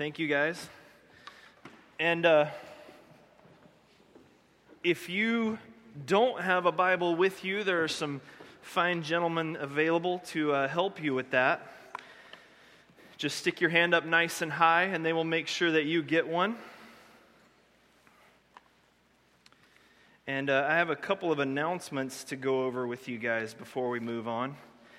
Thank you, guys. And if you don't have a Bible with you, there are some fine gentlemen available to help you with that. Just stick your hand up nice and high, and they will make sure that you get one. And I have a couple of announcements to go over with you guys before we move on.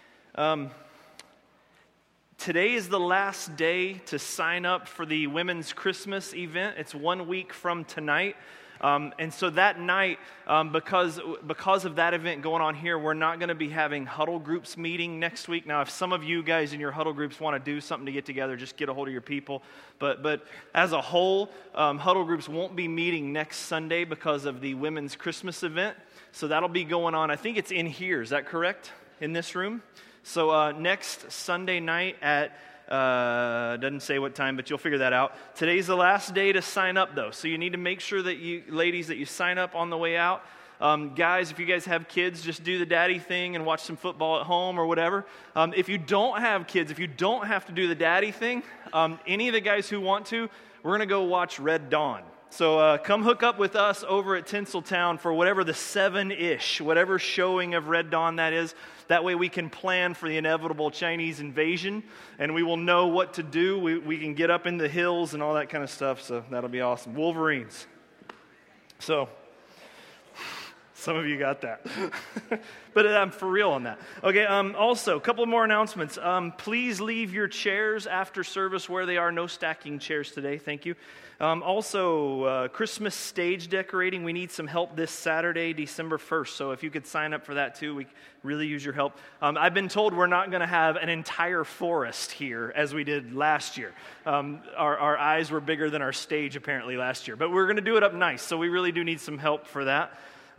Today is the last day to sign up for the Women's Christmas event. It's 1 week from tonight. And so that night, because of that event going on here, we're not going to be having huddle groups meeting next week. Now, if some of you guys in your huddle groups want to do something to get together, just get a hold of your people. But as a whole, huddle groups won't be meeting next Sunday because of the Women's Christmas event. So that'll be going on. I think it's in here. Is that correct? In this room? So next Sunday night at, doesn't say what time, but you'll figure that out. Today's the last day to sign up, though. So you need to make sure that you, ladies, that you sign up on the way out. Guys, if you guys have kids, just do the daddy thing and watch some football at home or whatever. If you don't have kids, if you don't have to do the daddy thing, any of the guys who want to, we're going to go watch Red Dawn. So come hook up with us over at Tinseltown for whatever the 7-ish, whatever showing of Red Dawn that is. That way we can plan for the inevitable Chinese invasion, and we will know what to do. We can get up in the hills and all that kind of stuff, so that'll be awesome. Wolverines. So, some of you got that. But I'm for real on that. Okay, also, a couple more announcements. Please leave your chairs after service where they are. No stacking chairs today, thank you. Also, Christmas stage decorating. We need some help this Saturday, December 1st. So if you could sign up for that too, we really use your help. I've been told we're not going to have an entire forest here as we did last year. Our eyes were bigger than our stage apparently last year. But we're going to do it up nice, so we really do need some help for that.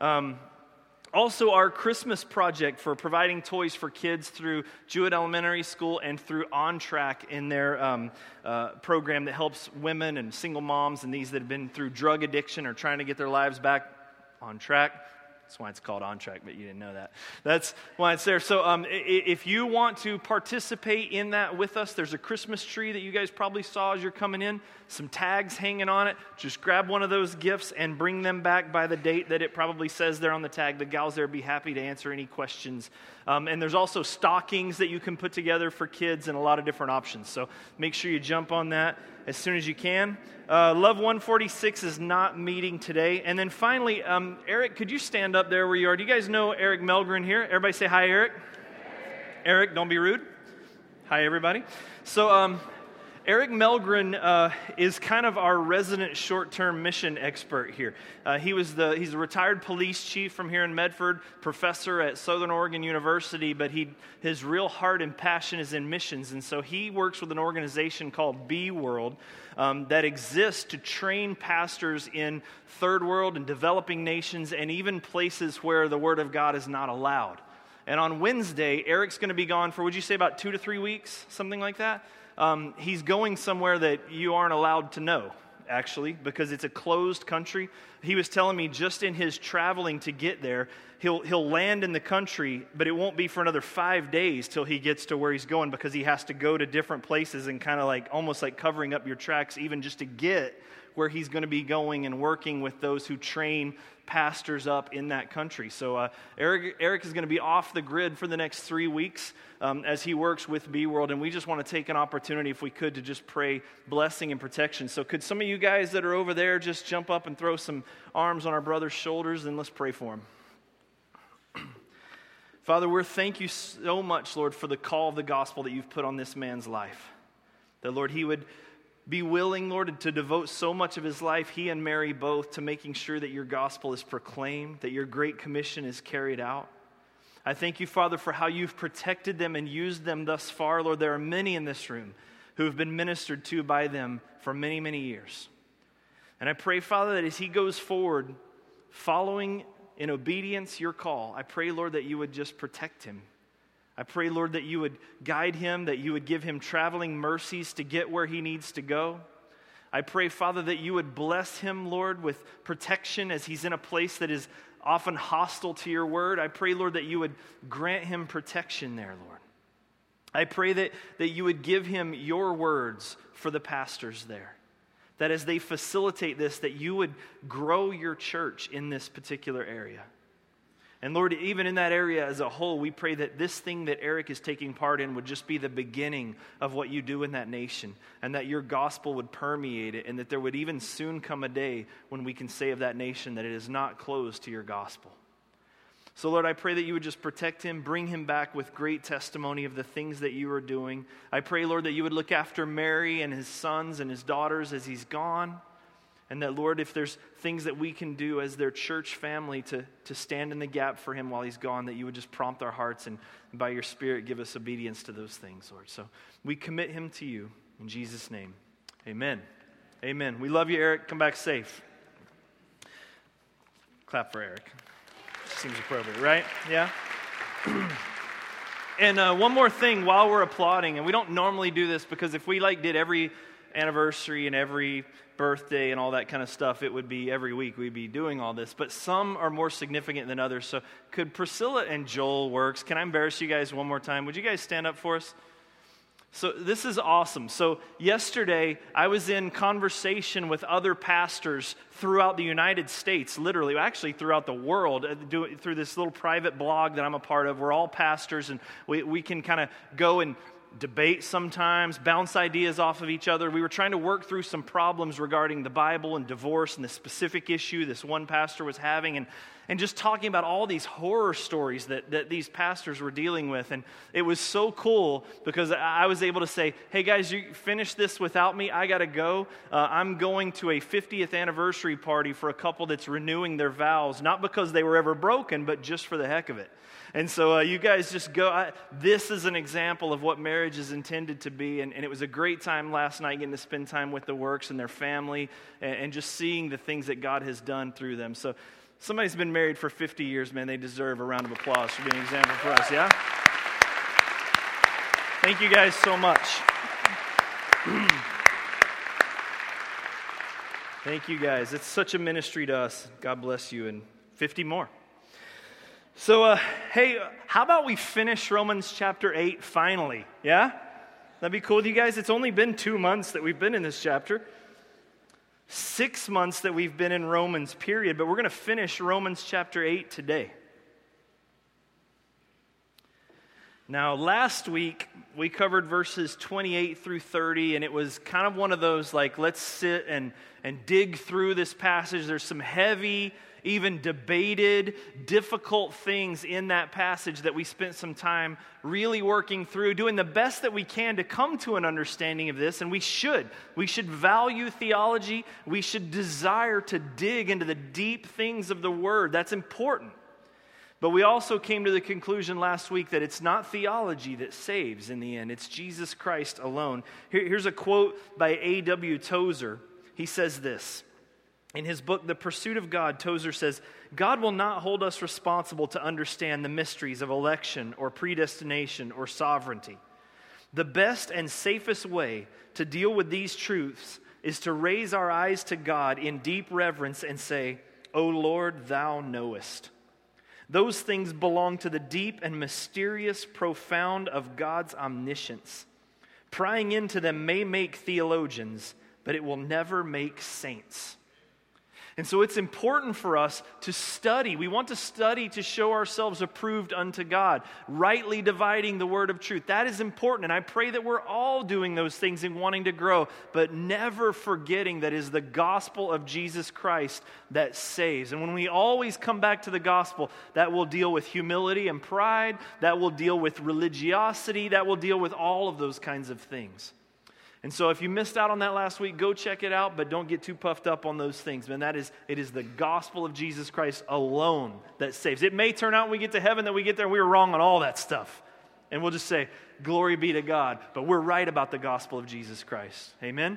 Also, our Christmas project for providing toys for kids through Jewett Elementary School and through On Track in their program that helps women and single moms and these that have been through drug addiction or trying to get their lives back on track. That's why it's called On Track, but you didn't know that. That's why it's there. So if you want to participate in that with us, there's a Christmas tree that you guys probably saw as you're coming in, some tags hanging on it. Just grab one of those gifts and bring them back by the date that it probably says there on the tag. The gals there will be happy to answer any questions. And there's also stockings that you can put together for kids and a lot of different options. So make sure you jump on that as soon as you can. Love 146 is not meeting today. And then finally, Eric, could you stand up there where you are? Do you guys know Eric Melgren here? Everybody say hi, Eric. Eric, don't be rude. Hi, everybody. So Eric Melgren is kind of our resident short-term mission expert here. He's a retired police chief from here in Medford, professor at Southern Oregon University, but his real heart and passion is in missions, and so he works with an organization called Be World that exists to train pastors in third world and developing nations and even places where the Word of God is not allowed. And on Wednesday, Eric's going to be gone for, would you say, about 2 to 3 weeks, something like that? He's going somewhere that you aren't allowed to know, actually, because it's a closed country. He was telling me just in his traveling to get there, he'll land in the country, but it won't be for another 5 days till he gets to where he's going because he has to go to different places and kind of like almost like covering up your tracks even just to get where he's going to be going and working with those who train pastors up in that country. So Eric is going to be off the grid for the next 3 weeks as he works with Be World, and we just want to take an opportunity, if we could, to just pray blessing and protection. So could some of you guys that are over there just jump up and throw some arms on our brother's shoulders, and let's pray for him. Father, we thank you so much, Lord, for the call of the gospel that you've put on this man's life. That, Lord, he would be willing, Lord, to devote so much of his life, he and Mary both, to making sure that your gospel is proclaimed, that your great commission is carried out. I thank you, Father, for how you've protected them and used them thus far. Lord, there are many in this room who have been ministered to by them for many, many years. And I pray, Father, that as he goes forward, following in obedience your call, I pray, Lord, that you would just protect him. I pray, Lord, that you would guide him, that you would give him traveling mercies to get where he needs to go. I pray, Father, that you would bless him, Lord, with protection as he's in a place that is often hostile to your word. I pray, Lord, that you would grant him protection there, Lord. I pray that you would give him your words for the pastors there. That as they facilitate this, that you would grow your church in this particular area. And Lord, even in that area as a whole, we pray that this thing that Eric is taking part in would just be the beginning of what you do in that nation, and that your gospel would permeate it, and that there would even soon come a day when we can say of that nation that it is not closed to your gospel. So Lord, I pray that you would just protect him, bring him back with great testimony of the things that you are doing. I pray, Lord, that you would look after Mary and his sons and his daughters as he's gone. And that, Lord, if there's things that we can do as their church family to stand in the gap for him while he's gone, that you would just prompt our hearts and by your Spirit give us obedience to those things, Lord. So we commit him to you in Jesus' name. Amen. Amen. We love you, Eric. Come back safe. Clap for Eric. Seems appropriate, right? Yeah? And one more thing while we're applauding, and we don't normally do this because if we did every anniversary and every birthday and all that kind of stuff, it would be every week we'd be doing all this. But some are more significant than others. So could Priscilla and Joel Works, can I embarrass you guys one more time? Would you guys stand up for us? So this is awesome. So yesterday, I was in conversation with other pastors throughout the United States, literally, actually throughout the world, through this little private blog that I'm a part of. We're all pastors, and we can kind of go and debate sometimes, bounce ideas off of each other. We were trying to work through some problems regarding the Bible and divorce and the specific issue this one pastor was having, and just talking about all these horror stories that these pastors were dealing with. And it was so cool because I was able to say, hey guys, you finish this without me, I got to go. I'm going to a 50th anniversary party for a couple that's renewing their vows, not because they were ever broken, but just for the heck of it. And so you guys just go. This is an example of what marriage is intended to be. And it was a great time last night getting to spend time with the Works and their family and just seeing the things that God has done through them. So somebody's been married for 50 years, man. They deserve a round of applause for being an example for us, yeah? Thank you guys so much. Thank you guys. It's such a ministry to us. God bless you, and 50 more. So, hey, how about we finish Romans chapter 8 finally, yeah? That'd be cool with you guys. It's only been 2 months that we've been in this chapter. 6 months that we've been in Romans, period. But we're going to finish Romans chapter 8 today. Now, last week, we covered verses 28 through 30, and it was kind of one of those, let's sit and dig through this passage. There's some heavy, even debated, difficult things in that passage that we spent some time really working through, doing the best that we can to come to an understanding of this, and we should. We should value theology. We should desire to dig into the deep things of the Word. That's important. But we also came to the conclusion last week that it's not theology that saves in the end. It's Jesus Christ alone. Here's a quote by A.W. Tozer. He says this. In his book, The Pursuit of God, Tozer says, God will not hold us responsible to understand the mysteries of election or predestination or sovereignty. The best and safest way to deal with these truths is to raise our eyes to God in deep reverence and say, O Lord, thou knowest. Those things belong to the deep and mysterious profound of God's omniscience. Prying into them may make theologians, but it will never make saints. And so it's important for us to study. We want to study to show ourselves approved unto God, rightly dividing the word of truth. That is important, and I pray that we're all doing those things and wanting to grow, but never forgetting that it is the gospel of Jesus Christ that saves. And when we always come back to the gospel, that will deal with humility and pride, that will deal with religiosity, that will deal with all of those kinds of things. And so if you missed out on that last week, go check it out, but don't get too puffed up on those things, man. It is the gospel of Jesus Christ alone that saves. It may turn out when we get to heaven that we get there and we were wrong on all that stuff. And we'll just say, glory be to God. But we're right about the gospel of Jesus Christ. Amen?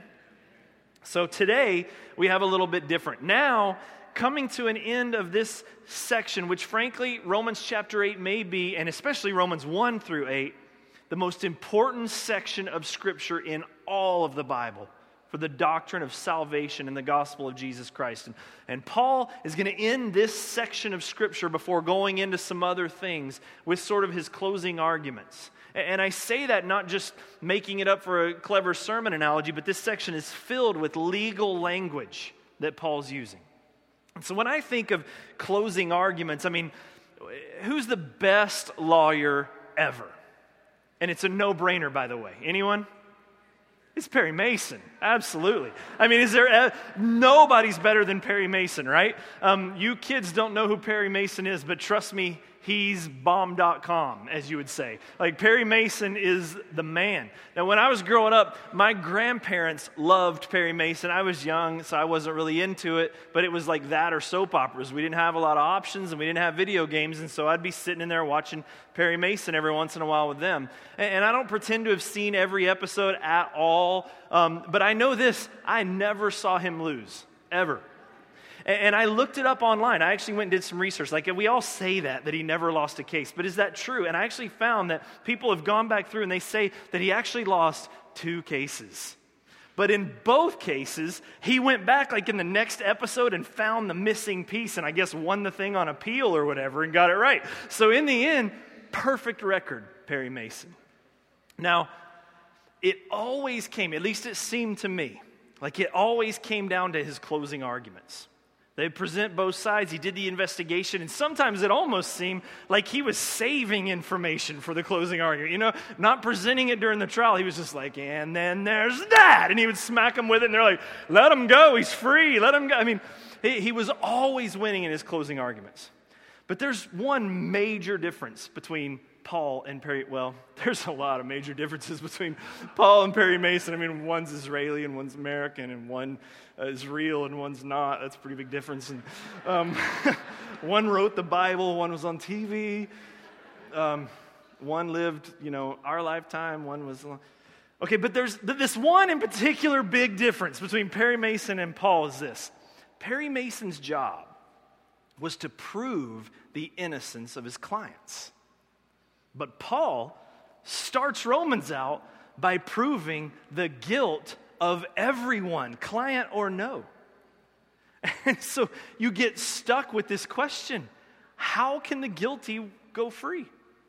So today, we have a little bit different. Now, coming to an end of this section, which frankly, Romans chapter 8 may be, and especially Romans 1 through 8, the most important section of Scripture in all of the Bible. for the doctrine of salvation in the gospel of Jesus Christ. And Paul is going to end this section of Scripture before going into some other things with sort of his closing arguments. And I say that not just making it up for a clever sermon analogy, but this section is filled with legal language that Paul's using. And so when I think of closing arguments, I mean, who's the best lawyer ever? And it's a no-brainer, by the way. Anyone? It's Perry Mason, absolutely. I mean, nobody's better than Perry Mason, right? You kids don't know who Perry Mason is, but trust me, he's bomb.com, as you would say. Like, Perry Mason is the man. Now, when I was growing up, my grandparents loved Perry Mason. I was young, so I wasn't really into it, but it was like that or soap operas. We didn't have a lot of options, and we didn't have video games, and so I'd be sitting in there watching Perry Mason every once in a while with them. And I don't pretend to have seen every episode at all, but I know this: I never saw him lose, ever. And I looked it up online. I actually went and did some research. Like, we all say that he never lost a case. But is that true? And I actually found that people have gone back through and they say that he actually lost 2 cases. But in both cases, he went back like in the next episode and found the missing piece and I guess won the thing on appeal or whatever and got it right. So in the end, perfect record, Perry Mason. Now, it always came, at least it seemed to me, like it always came down to his closing arguments. They present both sides. He did the investigation, and sometimes it almost seemed like he was saving information for the closing argument. You know, not presenting it during the trial. He was just like, and then there's that. And he would smack them with it, and they're like, let him go. He's free. Let him go. I mean, he was always winning in his closing arguments. But there's one major difference between Paul and Perry. Well, there's a lot of major differences between Paul and Perry Mason. I mean, one's Israeli and one's American, and one is real and one's not. That's a pretty big difference. And one wrote the Bible, one was on TV. One lived, our lifetime. One was. Okay, but there's this one in particular big difference between Perry Mason and Paul is this: Perry Mason's job was to prove the innocence of his clients. But Paul starts Romans out by proving the guilt of everyone, client or no. And so you get stuck with this question: how can the guilty go free?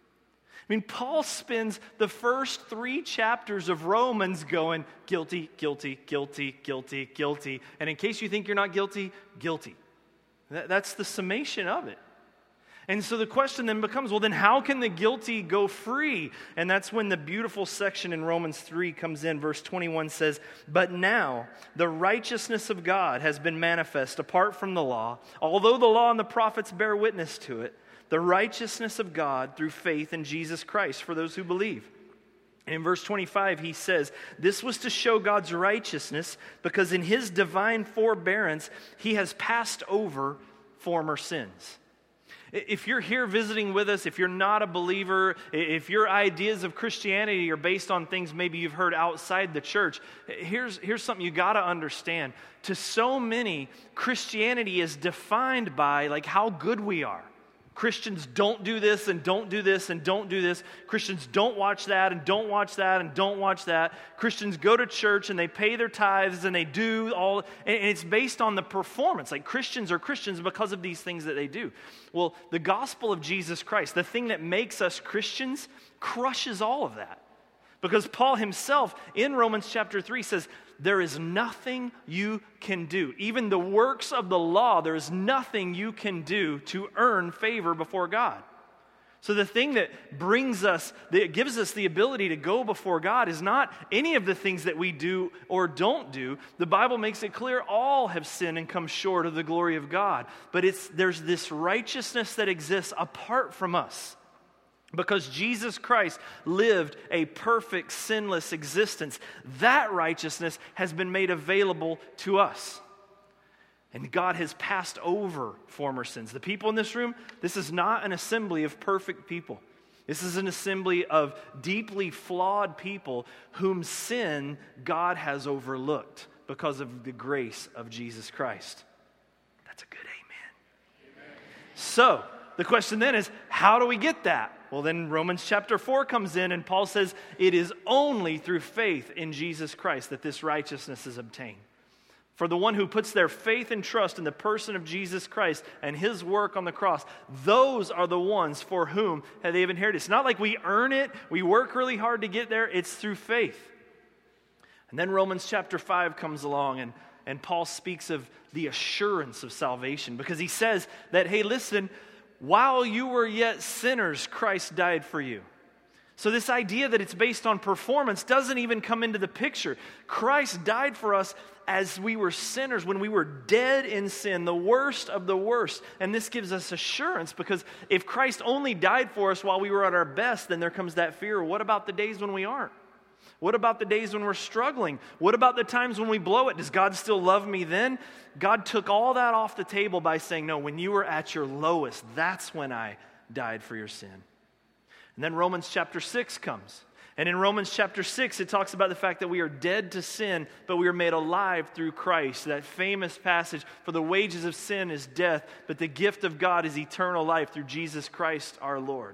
I mean, Paul spends the first 3 chapters of Romans going guilty, guilty, guilty, guilty, guilty. And in case you think you're not guilty, guilty. That's the summation of it. And so the question then becomes, well, then how can the guilty go free? And that's when the beautiful section in Romans 3 comes in. Verse 21 says, but now the righteousness of God has been manifest apart from the law, although the law and the prophets bear witness to it, the righteousness of God through faith in Jesus Christ for those who believe. And in verse 25, he says, this was to show God's righteousness because in his divine forbearance, he has passed over former sins. If you're here visiting with us, if you're not a believer, if your ideas of Christianity are based on things maybe you've heard outside the church, here's something you got to understand. To so many, Christianity is defined by like how good we are. Christians don't do this and don't do this and don't do this. Christians don't watch that and don't watch that and don't watch that. Christians go to church and they pay their tithes and they do all, and it's based on the performance. Like Christians are Christians because of these things that they do. Well, the gospel of Jesus Christ, the thing that makes us Christians, crushes all of that. Because Paul himself in Romans chapter 3 says, there is nothing you can do. Even the works of the law, there is nothing you can do to earn favor before God. So the thing that brings us, that gives us the ability to go before God is not any of the things that we do or don't do. The Bible makes it clear all have sinned and come short of the glory of God. But there's this righteousness that exists apart from us. Because Jesus Christ lived a perfect, sinless existence, that righteousness has been made available to us. And God has passed over former sins. The people in this room, this is not an assembly of perfect people. This is an assembly of deeply flawed people whom sin God has overlooked because of the grace of Jesus Christ. That's a good amen. So, the question then is, how do we get that? Well, then Romans chapter 4 comes in, and Paul says, it is only through faith in Jesus Christ that this righteousness is obtained. For the one who puts their faith and trust in the person of Jesus Christ and his work on the cross, those are the ones for whom they have inherited. It's not like we earn it, we work really hard to get there, it's through faith. And then Romans chapter 5 comes along, and Paul speaks of the assurance of salvation, because he says that, hey, listen, while you were yet sinners, Christ died for you. So this idea that it's based on performance doesn't even come into the picture. Christ died for us as we were sinners, when we were dead in sin, the worst of the worst. And this gives us assurance, because if Christ only died for us while we were at our best, then there comes that fear. What about the days when we aren't? What about the days when we're struggling? What about the times when we blow it? Does God still love me then? God took all that off the table by saying, no, when you were at your lowest, that's when I died for your sin. And then Romans chapter 6 comes. And in Romans chapter 6, it talks about the fact that we are dead to sin, but we are made alive through Christ. That famous passage, for the wages of sin is death, but the gift of God is eternal life through Jesus Christ our Lord.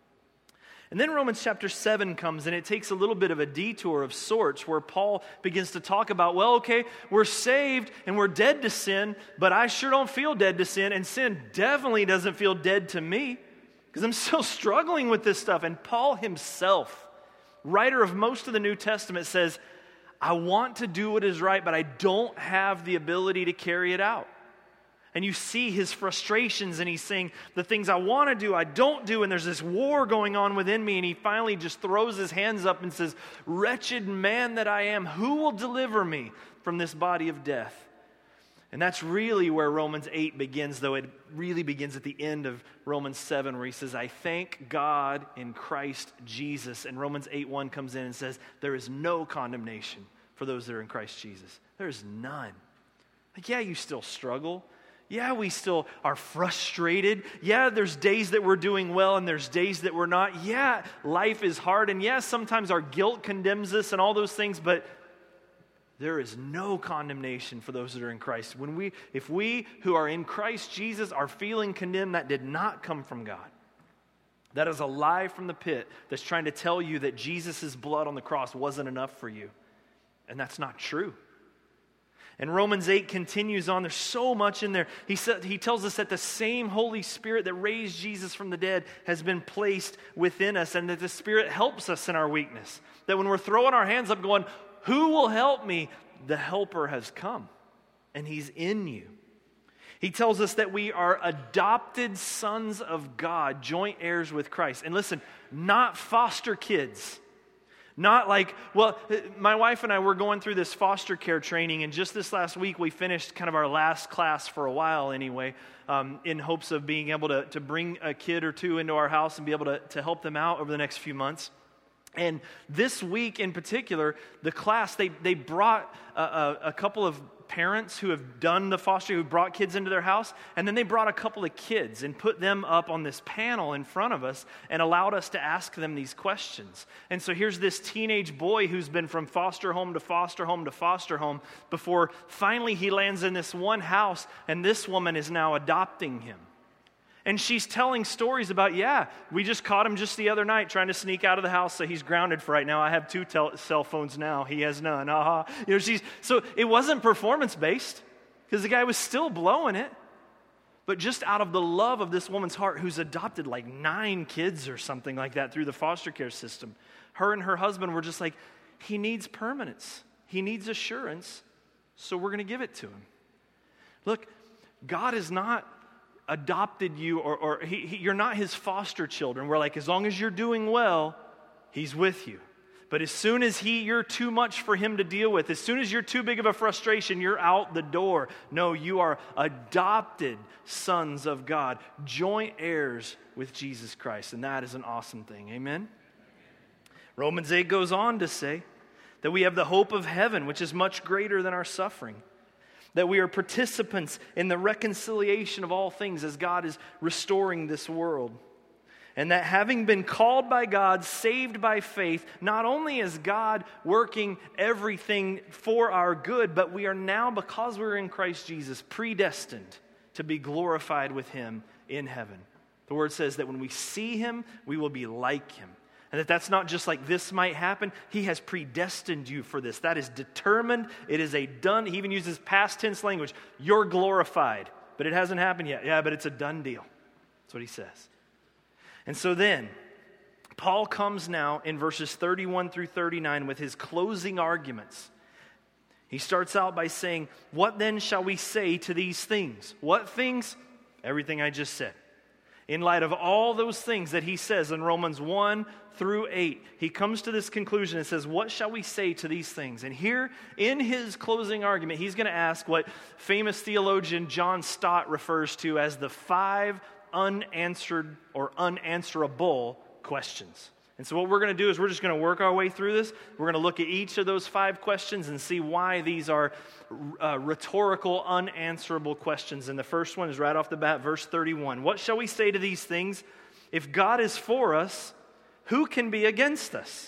And then Romans chapter 7 comes, and it takes a little bit of a detour of sorts, where Paul begins to talk about, well, okay, we're saved and we're dead to sin, but I sure don't feel dead to sin, and sin definitely doesn't feel dead to me, because I'm still struggling with this stuff. And Paul himself, writer of most of the New Testament, says, I want to do what is right, but I don't have the ability to carry it out. And you see his frustrations, and he's saying, the things I want to do, I don't do, and there's this war going on within me, and he finally just throws his hands up and says, wretched man that I am, who will deliver me from this body of death? And that's really where Romans 8 begins, though it really begins at the end of Romans 7, where he says, I thank God in Christ Jesus. And Romans 8:1 comes in and says, there is no condemnation for those that are in Christ Jesus. There is none. Like, yeah, you still struggle. Yeah, we still are frustrated. Yeah, there's days that we're doing well and there's days that we're not. Yeah, life is hard. And yeah, sometimes our guilt condemns us and all those things, but there is no condemnation for those that are in Christ. If we who are in Christ Jesus are feeling condemned, that did not come from God. That is a lie from the pit that's trying to tell you that Jesus' blood on the cross wasn't enough for you. And that's not true. And Romans 8 continues on. There's so much in there. He tells us that the same Holy Spirit that raised Jesus from the dead has been placed within us, and that the Spirit helps us in our weakness. That when we're throwing our hands up going, who will help me? The Helper has come, and He's in you. He tells us that we are adopted sons of God, joint heirs with Christ. And listen, not foster kids. Not like, well, my wife and I were going through this foster care training, and just this last week we finished kind of our last class for a while anyway, in hopes of being able to bring a kid or two into our house and be able to help them out over the next few months. And this week in particular, the class, they brought a couple of parents who have done the foster, who brought kids into their house, and then they brought a couple of kids and put them up on this panel in front of us and allowed us to ask them these questions. And so here's this teenage boy who's been from foster home to foster home to foster home before finally he lands in this one house, and this woman is now adopting him. And she's telling stories about, yeah, we just caught him just the other night trying to sneak out of the house, so he's grounded for right now. I have 2 cell phones now. He has none. So it wasn't performance-based, because the guy was still blowing it. But just out of the love of this woman's heart, who's adopted like 9 kids or something like that through the foster care system, her and her husband were just like, he needs permanence. He needs assurance, so we're going to give it to him. Look, God is not adopted you, or you're not his foster children, where like as long as you're doing well, he's with you. But as soon as you're too much for him to deal with, as soon as you're too big of a frustration, you're out the door. No, you are adopted sons of God, joint heirs with Jesus Christ, and that is an awesome thing. Amen? Romans 8 goes on to say that we have the hope of heaven, which is much greater than our suffering. That we are participants in the reconciliation of all things as God is restoring this world. And that having been called by God, saved by faith, not only is God working everything for our good, but we are now, because we're in Christ Jesus, predestined to be glorified with Him in heaven. The word says that when we see him, we will be like him. And that's not just like this might happen. He has predestined you for this. That is determined. It is a done. He even uses past tense language. You're glorified. But it hasn't happened yet. Yeah, but it's a done deal. That's what he says. And so then, Paul comes now in verses 31 through 39 with his closing arguments. He starts out by saying, what then shall we say to these things? What things? Everything I just said. In light of all those things that he says in Romans 1 through 8, he comes to this conclusion and says, what shall we say to these things? And here, in his closing argument, he's going to ask what famous theologian John Stott refers to as the 5 unanswered or unanswerable questions. And so what we're going to do is we're just going to work our way through this. We're going to look at each of those 5 questions and see why these are rhetorical, unanswerable questions. And the first one is right off the bat, verse 31. What shall we say to these things? If God is for us, who can be against us?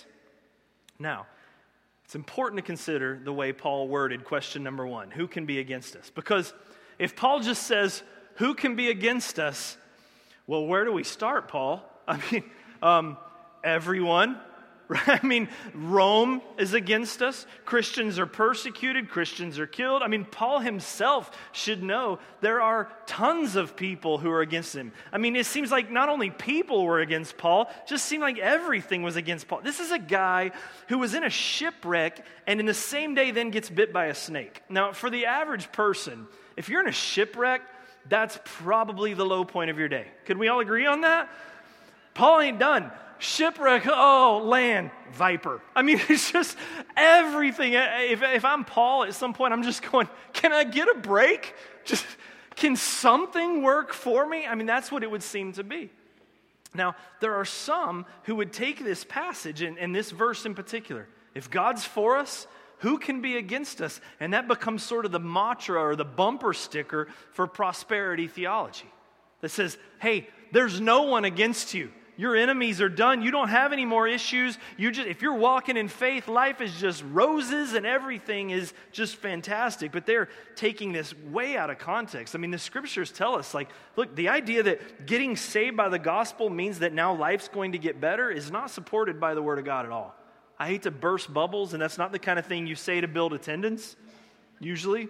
Now, it's important to consider the way Paul worded question number 1. Who can be against us? Because if Paul just says, who can be against us? Well, where do we start, Paul? I mean, everyone, right? I mean, Rome is against us. Christians are persecuted. Christians are killed. I mean, Paul himself should know there are tons of people who are against him. I mean, it seems like not only people were against Paul, it just seemed like everything was against Paul. This is a guy who was in a shipwreck and in the same day then gets bit by a snake. Now, for the average person, if you're in a shipwreck, that's probably the low point of your day. Could we all agree on that? Paul ain't done. Shipwreck, oh, land, viper. I mean, it's just everything. If I'm Paul, at some point, I'm just going, can I get a break? Just, can something work for me? I mean, that's what it would seem to be. Now, there are some who would take this passage, and this verse in particular, if God's for us, who can be against us? And that becomes sort of the mantra or the bumper sticker for prosperity theology that says, hey, there's no one against you. Your enemies are done. You don't have any more issues. If you're walking in faith, life is just roses and everything is just fantastic. But they're taking this way out of context. I mean, the scriptures tell us, like, look, the idea that getting saved by the gospel means that now life's going to get better is not supported by the word of God at all. I hate to burst bubbles, and that's not the kind of thing you say to build attendance, usually.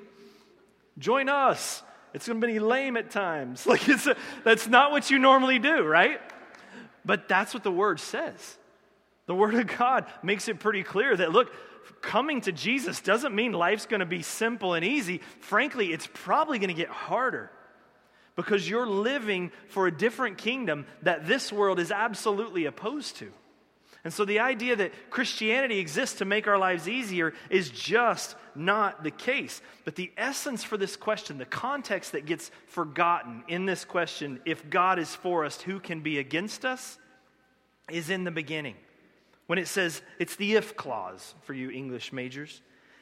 Join us. It's going to be lame at times. Like that's not what you normally do, right? But that's what the Word says. The Word of God makes it pretty clear that, look, coming to Jesus doesn't mean life's going to be simple and easy. Frankly, it's probably going to get harder because you're living for a different kingdom that this world is absolutely opposed to. And so the idea that Christianity exists to make our lives easier is just not the case. But the essence for this question, the context that gets forgotten in this question, if God is for us, who can be against us, is in the beginning. When it says, it's the if clause for you English majors.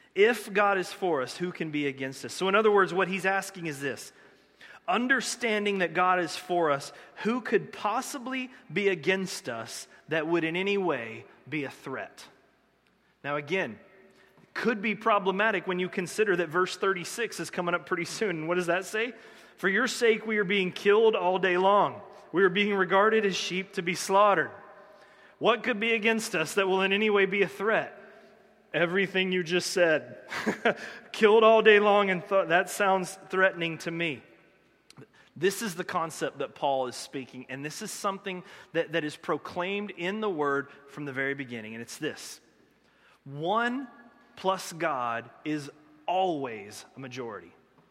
If God is for us, who can be against us? So in other words, what he's asking is this. Understanding that God is for us, who could possibly be against us that would in any way be a threat? Now again, it could be problematic when you consider that verse 36 is coming up pretty soon. And what does that say? For your sake we are being killed all day long. We are being regarded as sheep to be slaughtered. What could be against us that will in any way be a threat? Everything you just said. Killed all day long, and that sounds threatening to me. This is the concept that Paul is speaking, and this is something that is proclaimed in the Word from the very beginning, and it's this. One plus God is always a majority.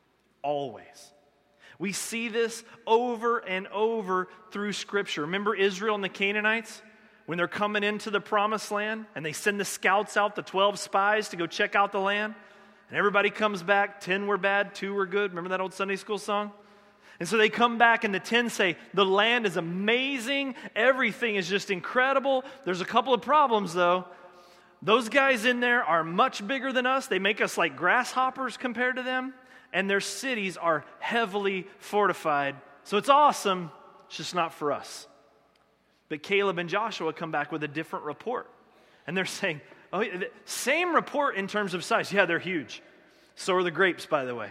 Always. We see this over and over through Scripture. Remember Israel and the Canaanites? When they're coming into the promised land, and they send the scouts out, the 12 spies, to go check out the land, and everybody comes back, 10 were bad, 2 were good. Remember that old Sunday school song? And so they come back and the 10 say, the land is amazing. Everything is just incredible. There's a couple of problems though. Those guys in there are much bigger than us. They make us like grasshoppers compared to them. And their cities are heavily fortified. So it's awesome. It's just not for us. But Caleb and Joshua come back with a different report. And they're saying, oh, same report in terms of size. Yeah, they're huge. So are the grapes, by the way.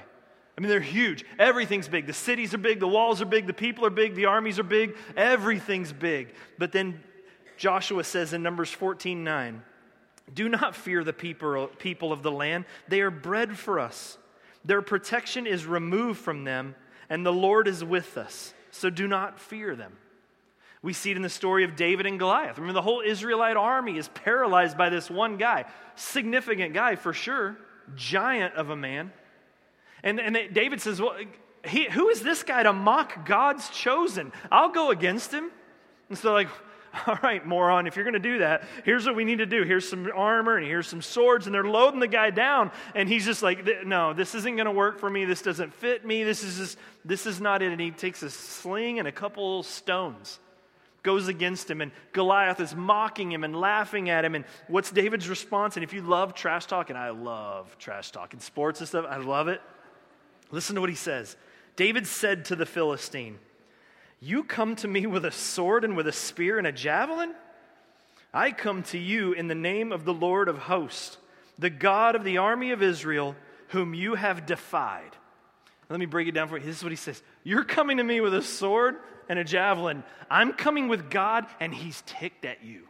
I mean, they're huge. Everything's big. The cities are big, the walls are big, the people are big, the armies are big, everything's big. But then Joshua says in Numbers 14:9, do not fear the people of the land. They are bread for us. Their protection is removed from them, and the Lord is with us. So do not fear them. We see it in the story of David and Goliath. Remember, the whole Israelite army is paralyzed by this one guy. Significant guy for sure. Giant of a man. And David says, well, who is this guy to mock God's chosen? I'll go against him. And so like, all right, moron, if you're going to do that, here's what we need to do. Here's some armor and here's some swords. And they're loading the guy down. And he's just like, no, this isn't going to work for me. This doesn't fit me. This is not it. And he takes a sling and a couple stones, goes against him. And Goliath is mocking him and laughing at him. And what's David's response? And if you love trash talk, and I love trash talk in sports and stuff, I love it. Listen to what he says. David said to the Philistine, you come to me with a sword and with a spear and a javelin? I come to you in the name of the Lord of hosts, the God of the army of Israel, whom you have defied. Let me break it down for you. This is what he says. You're coming to me with a sword and a javelin. I'm coming with God, and he's ticked at you.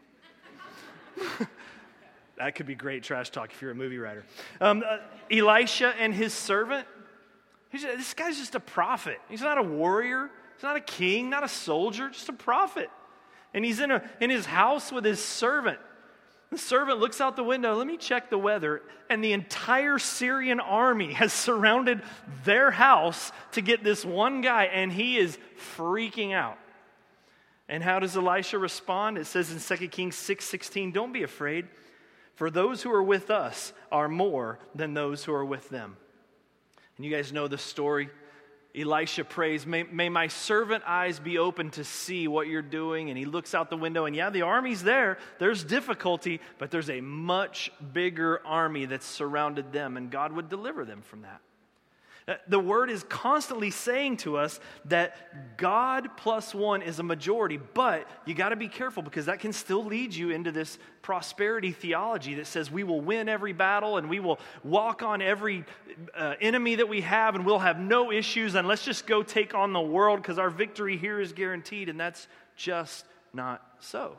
That could be great trash talk if you're a movie writer. Elisha and his servant. This guy's just a prophet. He's not a warrior. He's not a king, not a soldier, just a prophet. And he's in his house with his servant. The servant looks out the window, let me check the weather, and the entire Syrian army has surrounded their house to get this one guy, and he is freaking out. And how does Elisha respond? It says in 2 Kings 6:16, don't be afraid, for those who are with us are more than those who are with them. And you guys know the story. Elisha prays, may my servant eyes be open to see what you're doing. And he looks out the window, and yeah, the army's there. There's difficulty, but there's a much bigger army that's surrounded them, and God would deliver them from that. The word is constantly saying to us that God plus one is a majority, but you got to be careful because that can still lead you into this prosperity theology that says we will win every battle and we will walk on every enemy that we have and we'll have no issues and let's just go take on the world because our victory here is guaranteed, and that's just not so.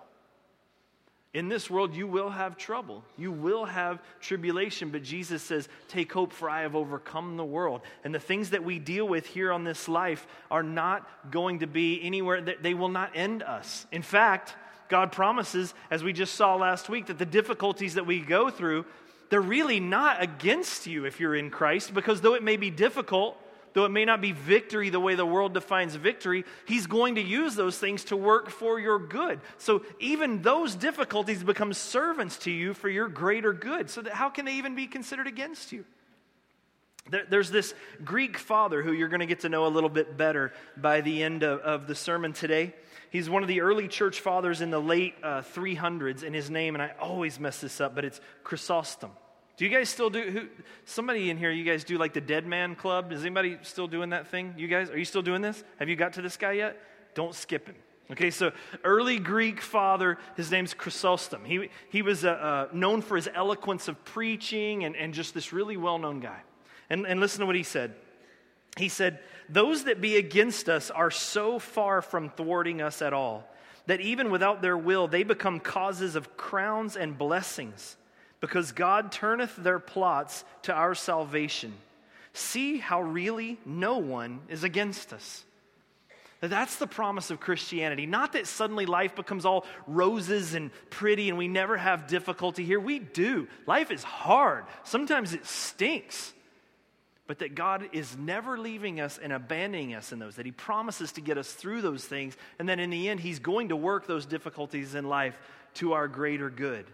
In this world, you will have trouble. You will have tribulation. But Jesus says, take hope, for I have overcome the world. And the things that we deal with here on this life are not going to be anywhere, they will not end us. In fact, God promises, as we just saw last week, that the difficulties that we go through, they're really not against you if you're in Christ, because though it may be difficult, though it may not be victory the way the world defines victory, he's going to use those things to work for your good. So even those difficulties become servants to you for your greater good. So that how can they even be considered against you? There's this Greek father who you're going to get to know a little bit better by the end of the sermon today. He's one of the early church fathers in the late 300s, and his name, and I always mess this up, but it's Chrysostom. Do you guys still do, somebody in here, you guys do like the Dead Man Club? Is anybody still doing that thing? You guys, are you still doing this? Have you got to this guy yet? Don't skip him. Okay, so early Greek father, his name's Chrysostom. He was known for his eloquence of preaching and just this really well-known guy. And listen to what he said. He said, those that be against us are so far from thwarting us at all, that even without their will, they become causes of crowns and blessings, because God turneth their plots to our salvation. See how really no one is against us. That's the promise of Christianity. Not that suddenly life becomes all roses and pretty and we never have difficulty here. We do. Life is hard. Sometimes it stinks. But that God is never leaving us and abandoning us in those, that he promises to get us through those things, and then in the end, he's going to work those difficulties in life to our greater good.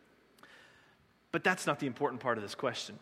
But that's not the important part of this question.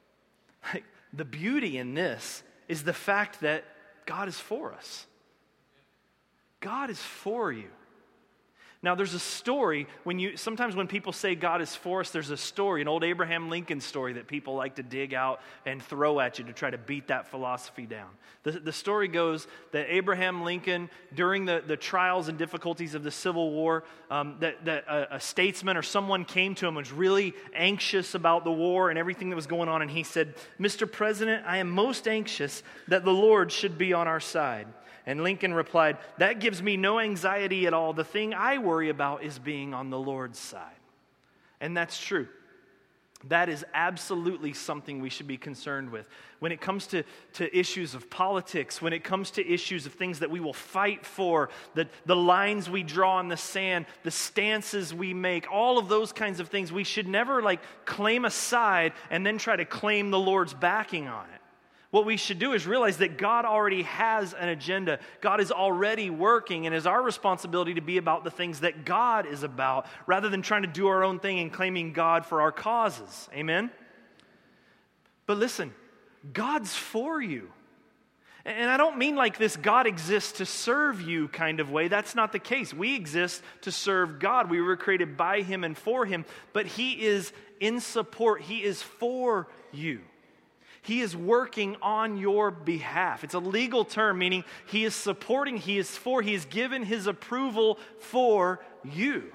The beauty in this is the fact that God is for us. God is for you. Now, there's a story, sometimes when people say God is for us, there's a story, an old Abraham Lincoln story that people like to dig out and throw at you to try to beat that philosophy down. The story goes that Abraham Lincoln, during the trials and difficulties of the Civil War, that a statesman or someone came to him and was really anxious about the war and everything that was going on, and he said, "Mr. President, I am most anxious that the Lord should be on our side." And Lincoln replied, "That gives me no anxiety at all. The thing I worry about is being on the Lord's side." And that's true. That is absolutely something we should be concerned with. When it comes to issues of politics, when it comes to issues of things that we will fight for, the lines we draw in the sand, the stances we make, all of those kinds of things, we should never claim a side and then try to claim the Lord's backing on it. What we should do is realize that God already has an agenda. God is already working, and it's our responsibility to be about the things that God is about, rather than trying to do our own thing and claiming God for our causes. Amen? But listen, God's for you. And I don't mean like this God exists to serve you kind of way. That's not the case. We exist to serve God. We were created by Him and for Him, but He is in support. He is for you. He is working on your behalf. It's a legal term, meaning He is supporting, He is for, He has given His approval for you.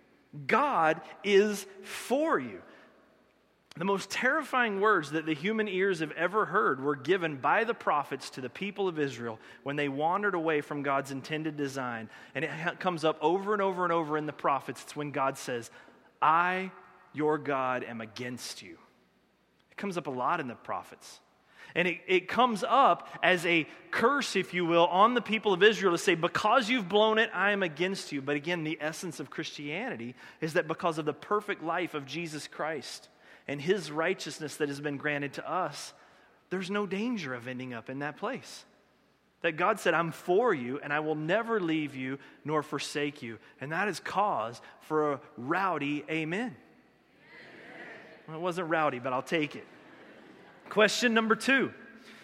God is for you. The most terrifying words that the human ears have ever heard were given by the prophets to the people of Israel when they wandered away from God's intended design. And it comes up over and over and over in the prophets. It's when God says, "I, your God, am against you." It comes up a lot in the prophets. And it comes up as a curse, if you will, on the people of Israel to say, because you've blown it, I am against you. But again, the essence of Christianity is that because of the perfect life of Jesus Christ and His righteousness that has been granted to us, there's no danger of ending up in that place. That God said, "I'm for you, and I will never leave you nor forsake you." And that is cause for a rowdy amen. Well, it wasn't rowdy, but I'll take it. Question number 2.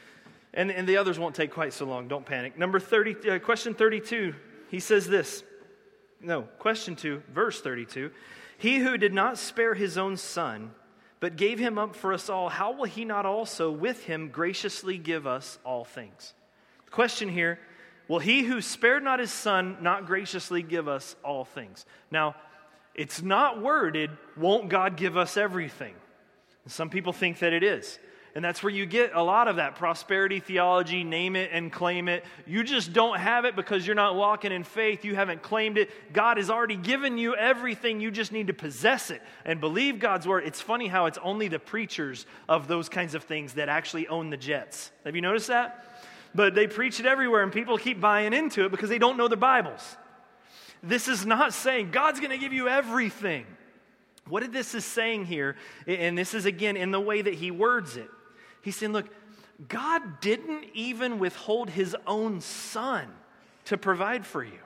And the others won't take quite so long. Don't panic. Question 32. He says this. No, question 2, verse 32. "He who did not spare His own Son, but gave Him up for us all, how will He not also with Him graciously give us all things?" The question here, will He who spared not His Son not graciously give us all things? Now, it's not worded, won't God give us everything? Some people think that it is. And that's where you get a lot of that prosperity theology, name it and claim it. You just don't have it because you're not walking in faith. You haven't claimed it. God has already given you everything. You just need to possess it and believe God's word. It's funny how it's only the preachers of those kinds of things that actually own the jets. Have you noticed that? But they preach it everywhere and people keep buying into it because they don't know their Bibles. This is not saying God's going to give you everything. What this is saying here, and this is again in the way that He words it, He's saying, look, God didn't even withhold His own Son to provide for you.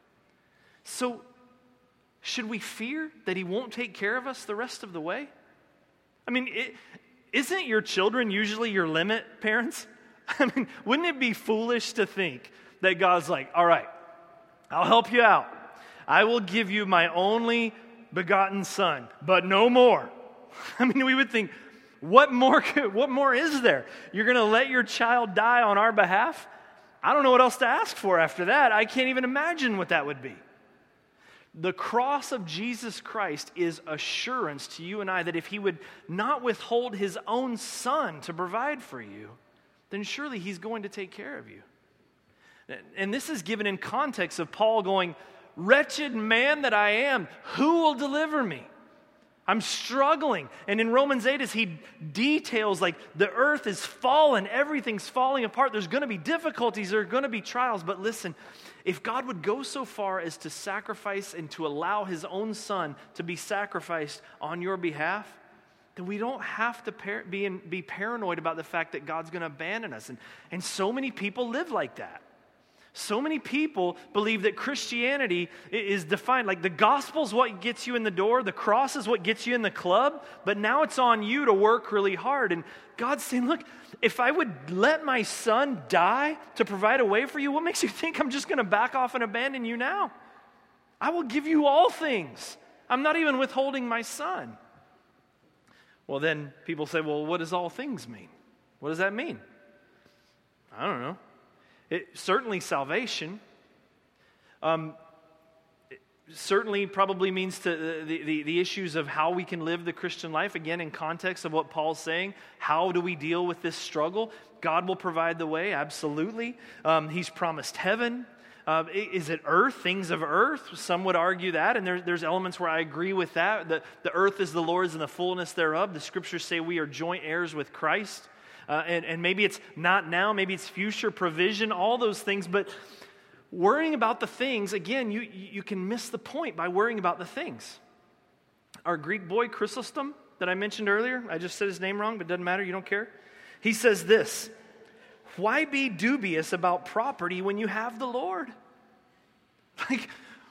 So, should we fear that He won't take care of us the rest of the way? I mean, isn't your children usually your limit, parents? I mean, wouldn't it be foolish to think that God's like, all right, I'll help you out. I will give you my only begotten Son, but no more. I mean, we would think, what more is there? You're going to let your child die on our behalf? I don't know what else to ask for after that. I can't even imagine what that would be. The cross of Jesus Christ is assurance to you and I that if He would not withhold His own Son to provide for you, then surely He's going to take care of you. And this is given in context of Paul going, "Wretched man that I am, who will deliver me? I'm struggling." And in Romans 8, as he details, like the earth is fallen, everything's falling apart, there's going to be difficulties, there are going to be trials. But listen, if God would go so far as to sacrifice and to allow His own Son to be sacrificed on your behalf, then we don't have to be paranoid about the fact that God's going to abandon us. And so many people live like that. So many people believe that Christianity is defined, like the gospel's what gets you in the door, the cross is what gets you in the club, but now it's on you to work really hard. And God's saying, look, if I would let my Son die to provide a way for you, what makes you think I'm just going to back off and abandon you now? I will give you all things. I'm not even withholding my son. Well, then people say, well, what does all things mean? What does that mean? I don't know. Certainly salvation. It certainly probably means to the issues of how we can live the Christian life. Again, in context of what Paul's saying, how do we deal with this struggle? God will provide the way, absolutely. He's promised heaven. Is it earth, things of earth? Some would argue that, and there's elements where I agree with that. The earth is the Lord's and the fullness thereof. The scriptures say we are joint heirs with Christ. And maybe it's not now, maybe it's future provision, all those things. But worrying about the things, again, you can miss the point by worrying about the things. Our Greek boy, Chrysostom, that I mentioned earlier, I just said his name wrong, but it doesn't matter, you don't care. He says this: why be dubious about property when you have the Lord? Like,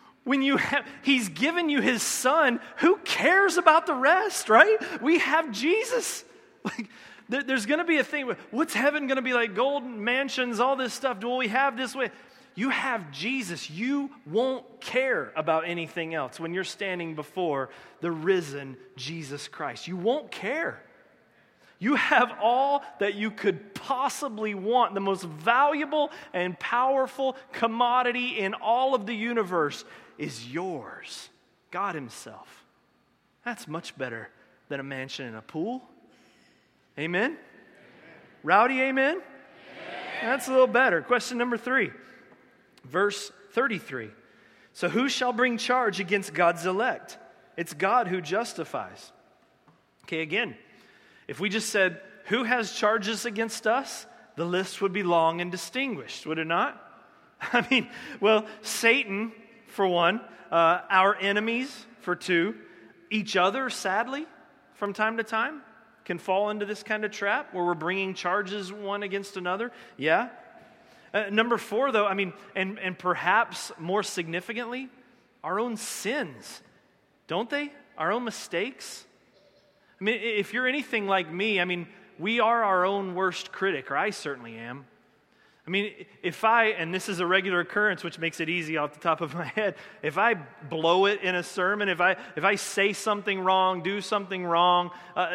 He's given you His Son, who cares about the rest, right? We have Jesus. Like, there's going to be a thing, what's heaven going to be like? Golden mansions, all this stuff. Do we have this way? You have Jesus. You won't care about anything else when you're standing before the risen Jesus Christ. You won't care. You have all that you could possibly want. The most valuable and powerful commodity in all of the universe is yours. God Himself. That's much better than a mansion and a pool. Amen? Amen. Rowdy, amen? Amen? That's a little better. Question number 3, verse 33. So who shall bring charge against God's elect? It's God who justifies. Okay, again, if we just said, who has charges against us? The list would be long and distinguished, would it not? I mean, well, Satan, for one, our enemies, for two, each other, sadly, from time to time, can fall into this kind of trap where we're bringing charges one against another. Yeah. Number 4, though, I mean, and perhaps more significantly, our own sins, don't they? Our own mistakes. I mean, if you're anything like me, I mean, we are our own worst critic, or I certainly am. I mean, and this is a regular occurrence, which makes it easy off the top of my head, if I blow it in a sermon, if I say something wrong, do something wrong,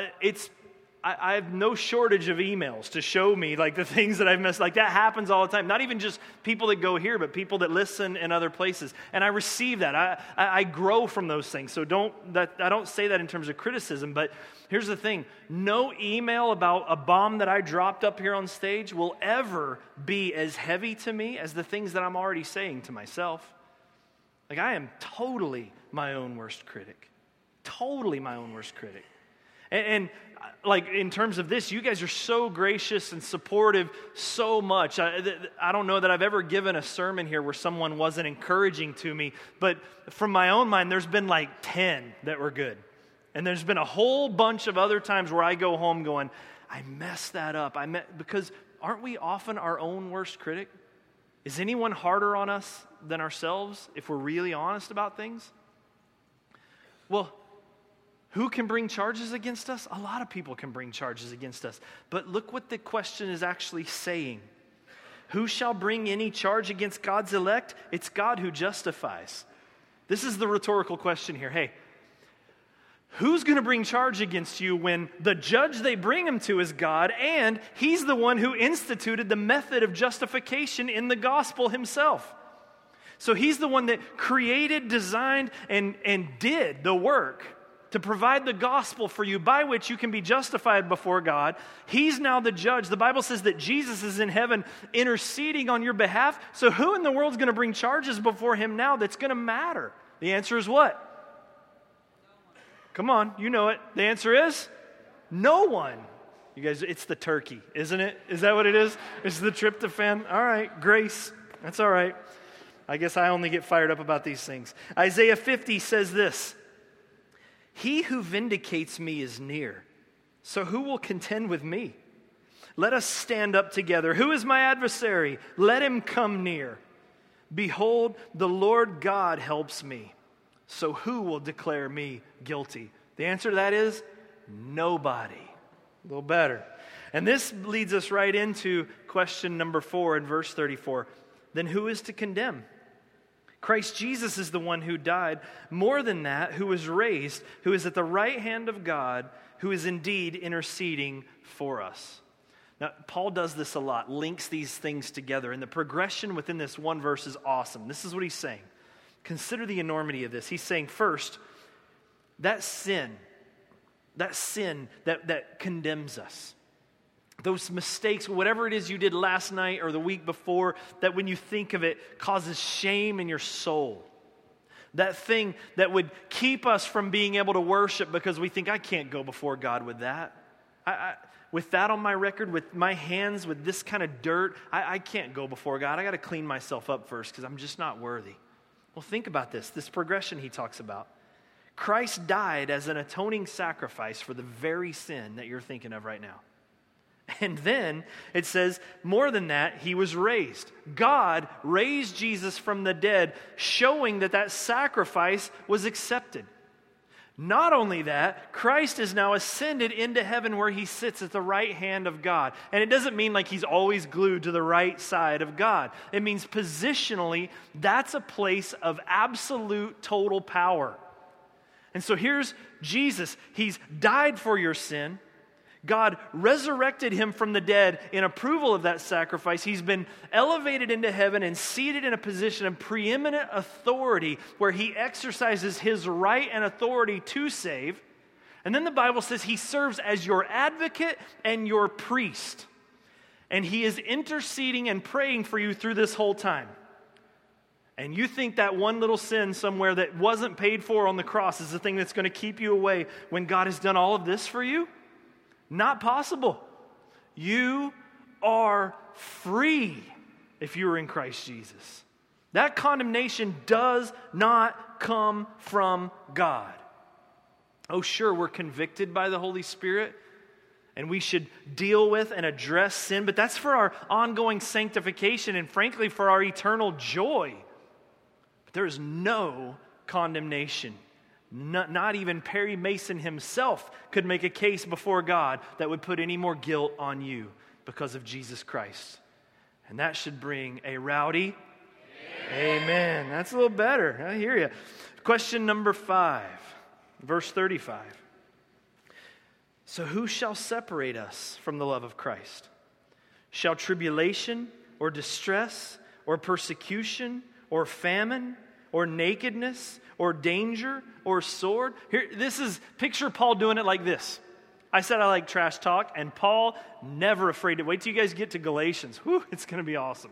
I have no shortage of emails to show me like the things that I've missed. Like that happens all the time. Not even just people that go here, but people that listen in other places. And I receive that. I grow from those things. So I don't say that in terms of criticism. But here's the thing: no email about a bomb that I dropped up here on stage will ever be as heavy to me as the things that I'm already saying to myself. Like I am totally my own worst critic. Totally my own worst critic. And like in terms of this, you guys are so gracious and supportive so much. I don't know that I've ever given a sermon here where someone wasn't encouraging to me, but from my own mind, there's been like 10 that were good. And there's been a whole bunch of other times where I go home going, I messed that up. Because aren't we often our own worst critic? Is anyone harder on us than ourselves if we're really honest about things? Well, who can bring charges against us? A lot of people can bring charges against us. But look what the question is actually saying. Who shall bring any charge against God's elect? It's God who justifies. This is the rhetorical question here. Hey, who's going to bring charge against you when the judge they bring him to is God, and He's the one who instituted the method of justification in the gospel Himself? So He's the one that created, designed, and did the work to provide the gospel for you by which you can be justified before God. He's now the judge. The Bible says that Jesus is in heaven interceding on your behalf. So who in the world is going to bring charges before Him now that's going to matter? The answer is what? Come on, you know it. The answer is no one. You guys, it's the turkey, isn't it? Is that what it is? It's the tryptophan. All right, grace. That's all right. I guess I only get fired up about these things. Isaiah 50 says this: He who vindicates me is near. So who will contend with me? Let us stand up together. Who is my adversary? Let him come near. Behold, the Lord God helps me. So who will declare me guilty? The answer to that is nobody. A little better. And this leads us right into question number 4 in verse 34. Then who is to condemn? Christ Jesus is the one who died. More than that, who was raised, who is at the right hand of God, who is indeed interceding for us. Now, Paul does this a lot, links these things together, and the progression within this one verse is awesome. This is what he's saying. Consider the enormity of this. He's saying, first, that sin that condemns us, those mistakes, whatever it is you did last night or the week before, that when you think of it causes shame in your soul. That thing that would keep us from being able to worship because we think, I can't go before God with that. With that on my record, with my hands, with this kind of dirt, I can't go before God. I got to clean myself up first because I'm just not worthy. Well, think about this progression he talks about. Christ died as an atoning sacrifice for the very sin that you're thinking of right now. And then it says, more than that, he was raised. God raised Jesus from the dead, showing that sacrifice was accepted. Not only that, Christ is now ascended into heaven where he sits at the right hand of God. And it doesn't mean like he's always glued to the right side of God. It means positionally, that's a place of absolute total power. And so here's Jesus. He's died for your sin. God resurrected him from the dead in approval of that sacrifice. He's been elevated into heaven and seated in a position of preeminent authority where he exercises his right and authority to save. And then the Bible says he serves as your advocate and your priest. And he is interceding and praying for you through this whole time. And you think that one little sin somewhere that wasn't paid for on the cross is the thing that's going to keep you away when God has done all of this for you? Not possible. You are free if you are in Christ Jesus. That condemnation does not come from God. Oh, sure, we're convicted by the Holy Spirit, and we should deal with and address sin, but that's for our ongoing sanctification and, frankly, for our eternal joy. But there is no condemnation. Not even Perry Mason himself could make a case before God that would put any more guilt on you because of Jesus Christ. And that should bring a rowdy amen. That's a little better. I hear you. Question number 5, verse 35. So who shall separate us from the love of Christ? Shall tribulation or distress or persecution or famine or nakedness or danger or sword? Here, picture Paul doing it like this. I said I like trash talk, and Paul never afraid to. Wait till you guys get to Galatians. Whew, it's going to be awesome.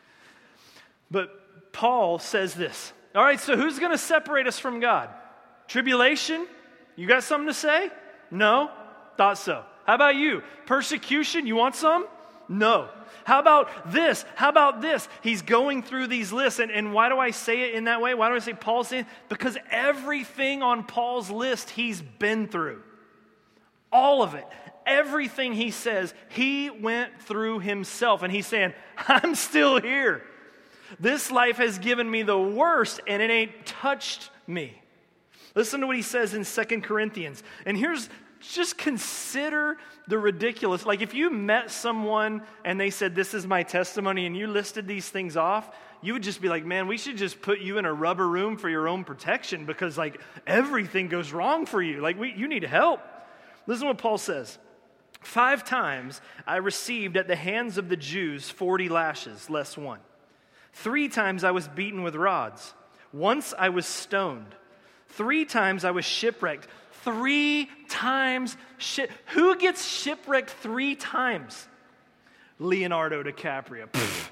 But Paul says this. All right, so who's going to separate us from God? Tribulation? You got something to say? No? Thought so. How about you? Persecution? You want some? No. How about this? How about this? He's going through these lists. And why do I say it in that way? Why do I say Paul's saying? Because everything on Paul's list he's been through. All of it. Everything he says, he went through himself. And he's saying, I'm still here. This life has given me the worst, and it ain't touched me. Listen to what he says in 2 Corinthians. And just consider the ridiculous. Like if you met someone and they said, this is my testimony, and you listed these things off, you would just be like, man, we should just put you in a rubber room for your own protection because like everything goes wrong for you. Like you need help. Listen to what Paul says. 5 times I received at the hands of the Jews 40 lashes, less 1. 3 times I was beaten with rods. Once I was stoned. 3 times I was shipwrecked. 3 times who gets shipwrecked 3 times? Leonardo DiCaprio.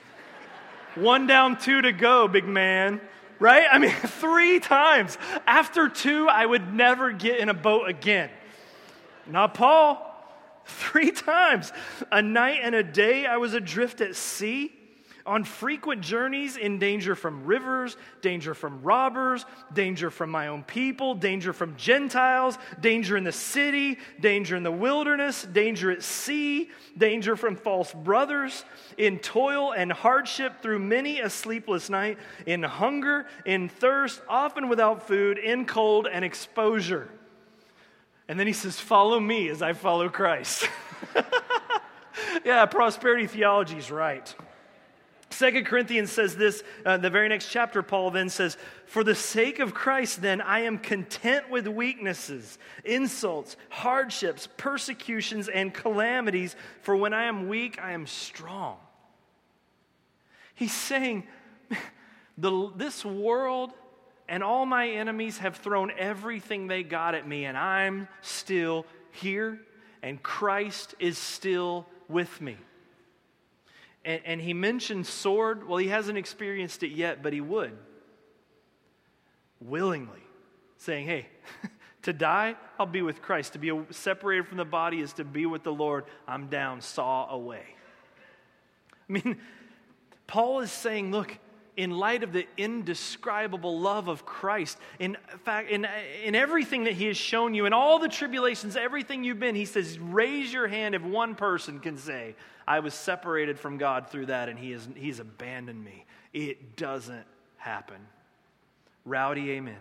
1 down, 2 to go, big man. Right? I mean, 3 times. After 2, I would never get in a boat again. Not Paul. 3 times. A night and a day I was adrift at sea. On frequent journeys, in danger from rivers, danger from robbers, danger from my own people, danger from Gentiles, danger in the city, danger in the wilderness, danger at sea, danger from false brothers, in toil and hardship through many a sleepless night, in hunger, in thirst, often without food, in cold and exposure. And then he says, follow me as I follow Christ. Yeah, prosperity theology is right. 2 Corinthians says this, the very next chapter, Paul then says, "For the sake of Christ, then, I am content with weaknesses, insults, hardships, persecutions, and calamities, for when I am weak, I am strong." He's saying, this world and all my enemies have thrown everything they got at me, and I'm still here, and Christ is still with me. And he mentioned sword. Well, he hasn't experienced it yet, but he would. Willingly. Saying, hey, to die, I'll be with Christ. To be separated from the body is to be with the Lord. I'm down, saw away. I mean, Paul is saying, look, in light of the indescribable love of Christ, in fact, in everything that he has shown you, in all the tribulations, everything you've been, he says, raise your hand if one person can say, I was separated from God through that and he's abandoned me. It doesn't happen. Rowdy amen.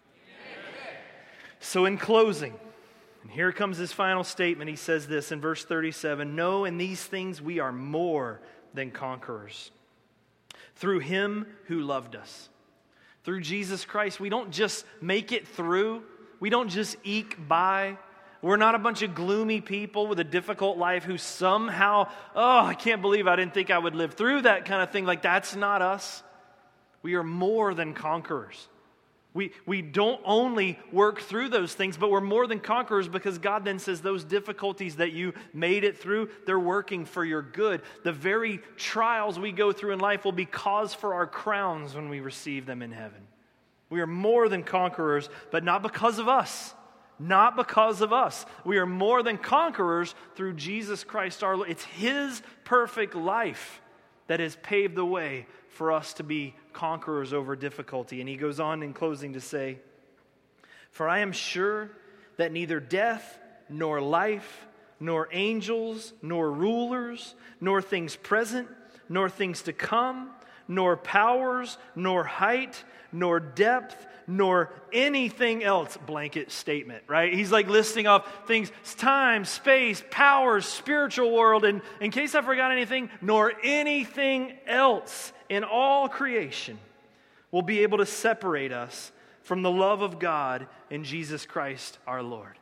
So in closing, and here comes his final statement. He says this in verse 37, "No, in these things we are more than conquerors. Through him who loved us." Through Jesus Christ, we don't just make it through. We don't just eke by. We're not a bunch of gloomy people with a difficult life who somehow, I can't believe I didn't think I would live through that kind of thing. Like, that's not us. We are more than conquerors. We don't only work through those things, but we're more than conquerors because God then says those difficulties that you made it through, they're working for your good. The very trials we go through in life will be cause for our crowns when we receive them in heaven. We are more than conquerors, but not because of us. Not because of us. We are more than conquerors through Jesus Christ our Lord. It's his perfect life that has paved the way for us to be conquerors over difficulty. And he goes on in closing to say, "For I am sure that neither death, nor life, nor angels, nor rulers, nor things present, nor things to come, nor powers, nor height, nor depth, nor anything else," blanket statement, right? He's like listing off things, time, space, powers, spiritual world, and in case I forgot anything, nor anything else in all creation will be able to separate us from the love of God in Jesus Christ our Lord.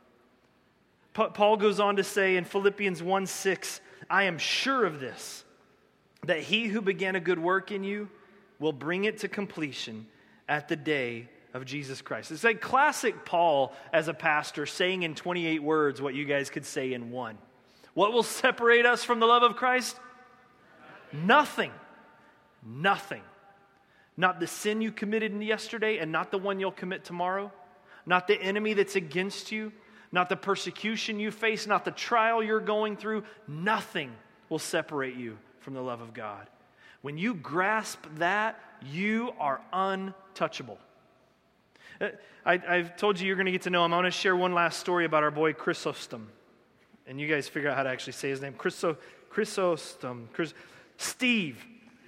Paul goes on to say in Philippians 1:6, "I am sure of this, that he who began a good work in you will bring it to completion at the day of Jesus Christ." It's like classic Paul as a pastor saying in 28 words what you guys could say in one. What will separate us from the love of Christ? Nothing. Nothing. Not the sin you committed yesterday and not the one you'll commit tomorrow. Not the enemy that's against you. Not the persecution you face. Not the trial you're going through. Nothing will separate you from the love of God. When you grasp that, you are untouchable. I've told you you're going to get to know him. I want to share one last story about our boy Chrysostom. And you guys figure out how to actually say his name. Chrysostom. Steve.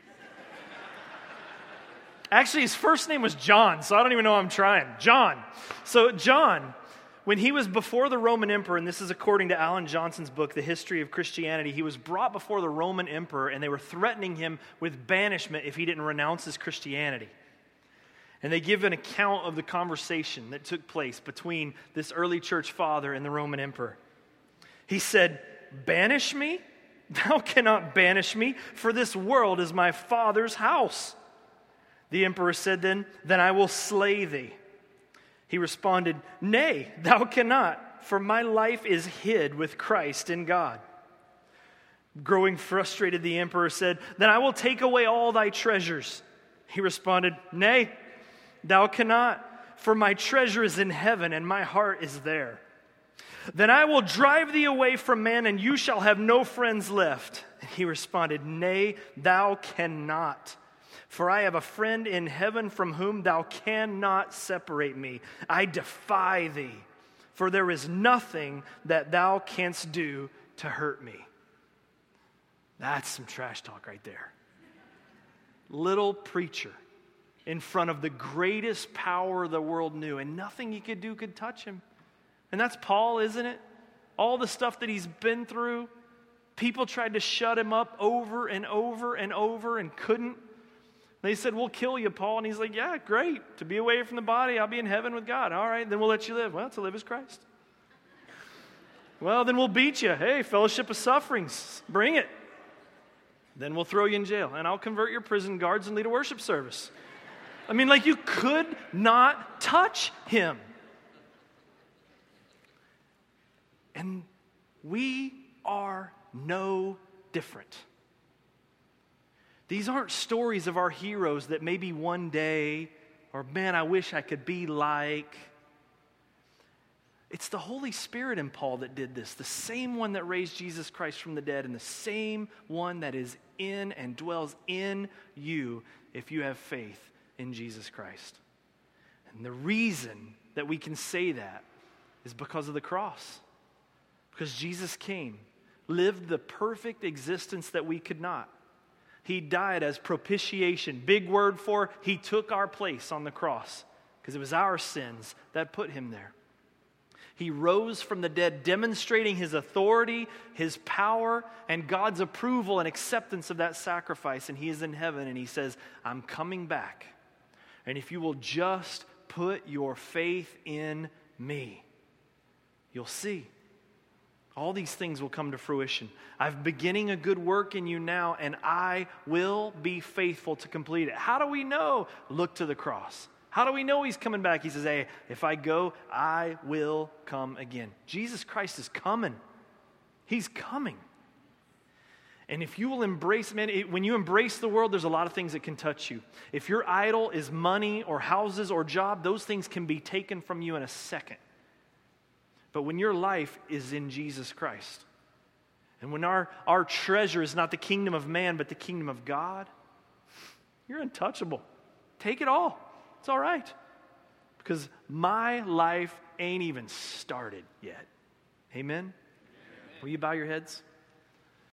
Actually, his first name was John, so I don't even know I'm trying. John. So John, when he was before the Roman emperor, and this is according to Alan Johnson's book, The History of Christianity, he was brought before the Roman emperor, and they were threatening him with banishment if he didn't renounce his Christianity. And they give an account of the conversation that took place between this early church father and the Roman emperor. He said, "Banish me? Thou cannot banish me, for this world is my Father's house." The emperor said then I will slay thee. He responded, "Nay, thou cannot, for my life is hid with Christ in God." Growing frustrated, the emperor said, "Then I will take away all thy treasures." He responded, "Nay, thou cannot, for my treasure is in heaven, and my heart is there. Then I will drive thee away from man, and you shall have no friends left." And he responded, "Nay, thou cannot, for I have a friend in heaven from whom thou cannot separate me. I defy thee, for there is nothing that thou canst do to hurt me." That's some trash talk right there. Little preacher in front of the greatest power the world knew, and nothing he could do could touch him. And that's Paul, isn't it? All the stuff that he's been through, People tried to shut him up over and over and over and couldn't. They said, we'll kill you, Paul. And he's like, yeah, great. To be away from the body, I'll be in heaven with God. All right, then we'll let you live. Well, to live is Christ. Well, then we'll beat you. Hey, fellowship of sufferings. Bring it. Then we'll throw you in jail. And I'll convert your prison guards and lead a worship service. I mean, like, you could not touch him. And we are no different. These aren't stories of our heroes that maybe one day, or man, I wish I could be like. It's the Holy Spirit in Paul that did this, the same one that raised Jesus Christ from the dead, and the same one that is in and dwells in you if you have faith in Jesus Christ. And the reason that we can say that is because of the cross. Because Jesus came, lived the perfect existence that we could not. He died as propitiation. Big word for he took our place on the cross because it was our sins that put him there. He rose from the dead, demonstrating his authority, his power, and God's approval and acceptance of that sacrifice. And he is in heaven and he says, I'm coming back. And if you will just put your faith in me, you'll see. All these things will come to fruition. I'm beginning a good work in you now, and I will be faithful to complete it. How do we know? Look to the cross. How do we know he's coming back? He says, hey, if I go, I will come again. Jesus Christ is coming. He's coming. And if you will embrace, man, when you embrace the world, there's a lot of things that can touch you. If your idol is money or houses or job, those things can be taken from you in a second. But when your life is in Jesus Christ, and when our treasure is not the kingdom of man, but the kingdom of God, you're untouchable. Take it all. It's all right. Because my life ain't even started yet. Amen? Will you bow your heads?